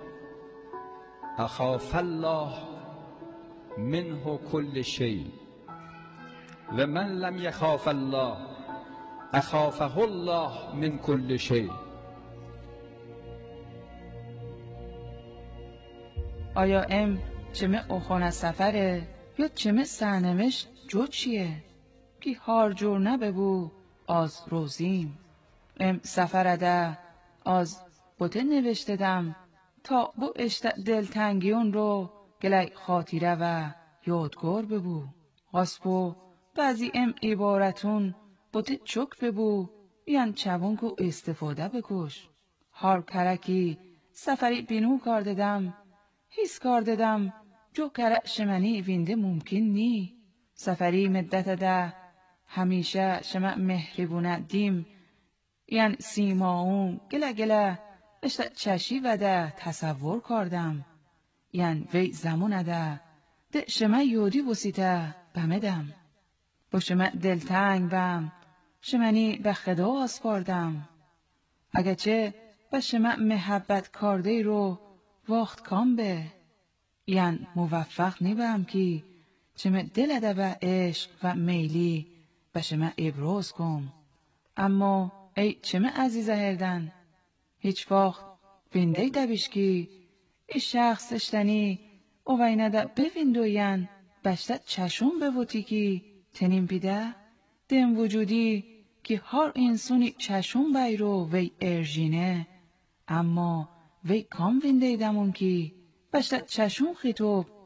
اخاف الله منه كل شيء و من لم يخاف الله اخافه الله من كل شيء. آیا ام چمه اوخانه سفره یا چمه سرنوشت جو چیه که هار جور نببو از روزیم. ام سفرده از بوته نوشته دم تا بو اشت دلتنگیون رو گلی خاطیره و یادگار ببو. غصبو بعضی ام عبارتون بوته چک ببو یعن چبون کو استفاده بکش. هار کرکی سفری بینو کار دادم حس کار دادم جو کره شمنی وینده ممکن نی. سفری مدت ده همیشه شما مهربونه دیم یعن سیما اون گله گله اشت چشی وده تصور کردم یعن وی زمان ده ده شما یودی بسیته بمدم با شما دلتنگ بم شمنی به خدا آس کردم. اگرچه به شما محبت کرده رو وقت کام به یعن موفق نیبم که چمه دل ده به عشق و میلی به شما ابراز کن. اما ای چمه عزیزه هردن هیچ وقت بینده دبیش که ای شخص اشتنی او وینه ده بویندوین بشته چشون بوتی که تنین پیده دم وجودی که هر انسانی چشون بیرو وی ارژینه اما وی کام وینده دمون که بشته چشون خیتوب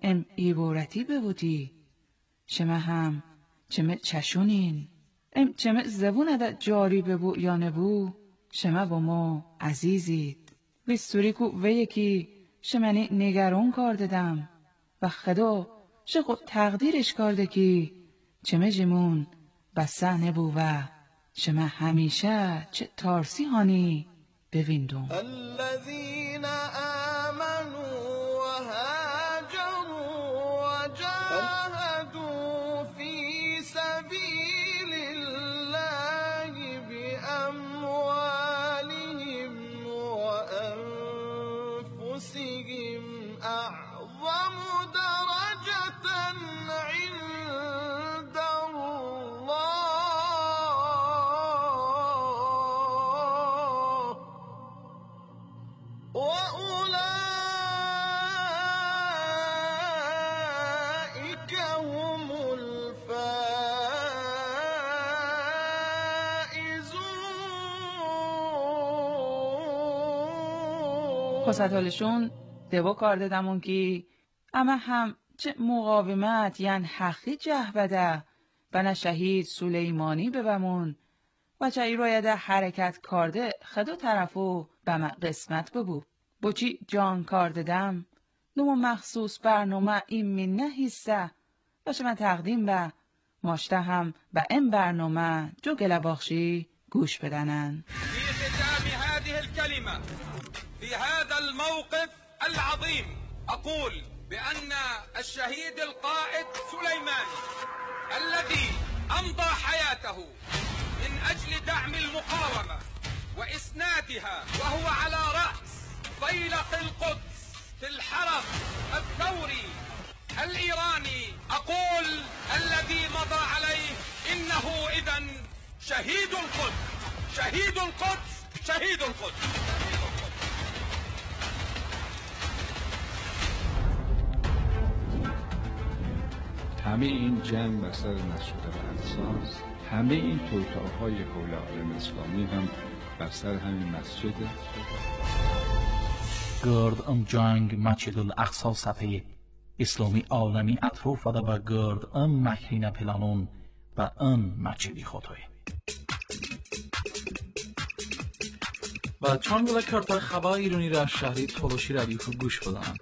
ام ایبورتی ببودی. شما هم چمه چشونین. ام چمه زبون دا جاری ببو یا نبو. شما با ما عزیزید. ویستوری کو و یکی شمانی نگران کار دادم. و خدا شخو تقدیرش کرده که چمه جمون بسه نبو و شما همیشه چه تارسی هانی بویندون. الذين آمنوا وهاجروا وجاهدوا في سبيل الله بأموالهم وأنفسهم أعظم درجة عند الله وأولئك هم الفائزون. خواستالشون دبا کار دادمون که اما هم چه مقاومت یعن حقی جه بده بنا شهید سلیمانی ببمون و چه ایرایده حرکت کرده خدا طرفو بما قسمت ببو. بچی جان کار دادم نمو مخصوص برنامه این منه حصه باشه من تقدیم به ماشته هم به این برنامه جو گلباخشی گوش بدنن. في ختام هذه الكلمة في هذا الموقف العظيم أقول بأن الشهيد القائد سليماني الذي أمضى حياته من أجل دعم المقاومة وإسنادها وهو على رأس فيلق القدس في الحرم الثوري الإيراني، أقول الذي مضى عليه إنه إذن شهيد القدس، شهيد القدس، شهيد القدس. همه این جنگ بر سر مسجد الاقصی، همه این توطئه‌های حول عالم اسلامی هم بر سر همین مسجده. گرد ام جنگ مسجد الاقصی صفحه اسلامی عالمی اطراف و با گرد ام مکرین پلانون و ام مسجدی خودوی و چون گله کرتا خبر ایرانی را شهری تولوشی رادیو رو گوش بدن.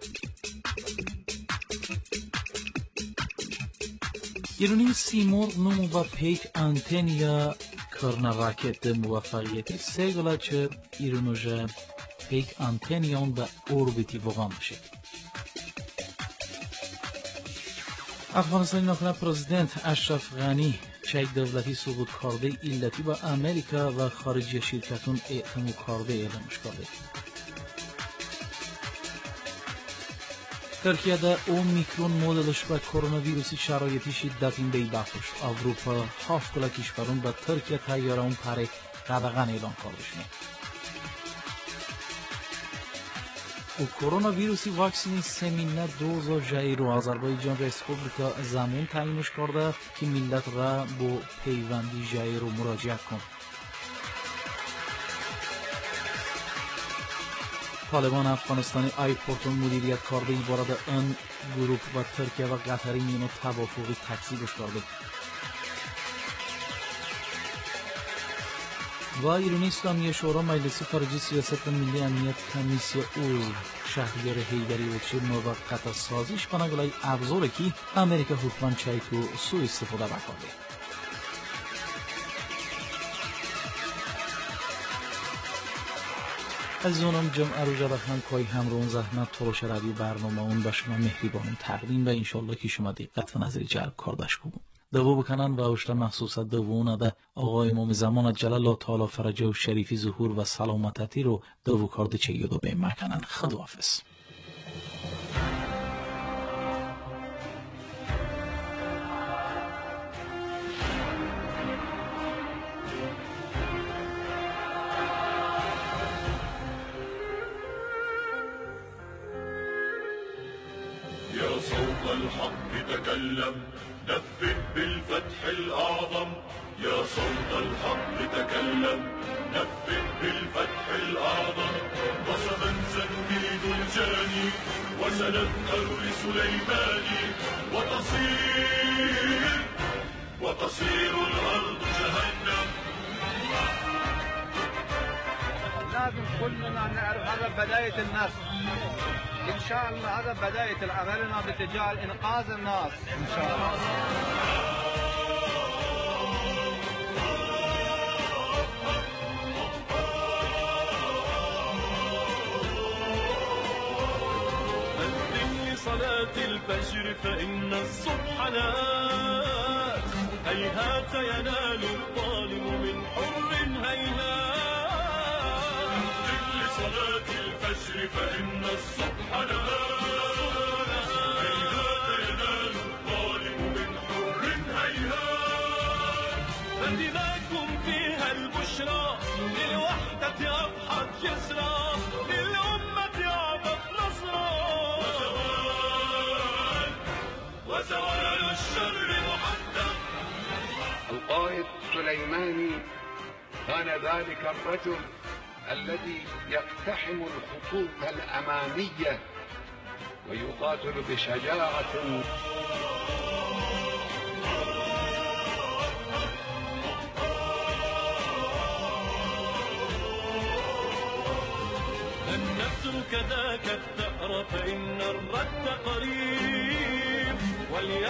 ایرانی سیمور نمو و پیک انتنیا کرنا راکت موفقیتی سه گله چه ایرانوژه پیک انتنیان و اوربیتی واقعا بشه. افغانستان ناکنه پرزیدنت اشرف غنی چک دولتی سقوط کرده ایلتی با امریکا و خارجی شرکتون اعتماد کرده اعلامش کرده. ترکیه در اومیکرون مدلش با کرونا ویروسی شرایطی شدتی بی بخش. اروپا هفت کلا کشورون با ترکیه تیاره اون پره قدغن اعلام کرده شده. و کرونا ویروسی واکسینی سمینه دوز و جایر و آذربایجان ریسپوبلیکا زمان تعیینش کرده که ملت را با پیوندی جایر و مراجعت کن. طالبان افغانستانی ایرپورتون مدیریت کرده عبارت ان گروپ و ترکیه و قطری میانو توافقی تکذیبش کرده. و ایرانی اسلامی شورا مجلس خارجی سیاست ملی امنیت کمیسیون عضو شهریار حیدری و چه موقت سازیش پناهگاه ابزاری که امریکا حکمان چای تو سوء استفاده بکنه. از اونم جمع رو جدا هم کای همرون زحمت تلاش رادیو برنامه اون به شما مهربانون تقدیم و انشالله که شما دقت و نظری جلب کردش کنم. دو بکنن و اوشتا مخصوص دوونه ده آقای امام زمان جلال الله تعالی فرجه و شریفی ظهور و سلامتی رو دو کرده چه یادو به مکنن. خداحافظ. يا صوت الحق تكلم نبه بالفتح الأعظم يا صوت الحق تكلم نبه بالفتح الأعظم قسما سنبيد الجاني وسنذكر لسليمان وتصير وتصير الأرض جهنم. لازم كلنا نعرف هذا بداية النصر إن شاء الله، هذا بداية عملنا باتجاه إنقاذ الناس إن شاء الله. صلاة الفجر فإن الصبح نات هيهات ينال الظالم من حر هيهات. لصلاة الفجر فإن الصبح نات هيهات ينال الظالم من حر هيهات. فدماكم فيها البشرى للوحدة أضحت جسرى للأمة أعطت نصرا وزوال الشر محدد. القائد سليماني كان ذلك الرجل الذي يقتحم الخطوط الأمامية ويقاتل بشجاعة. لن نترك ذاك الثأر فإن الرد قريب.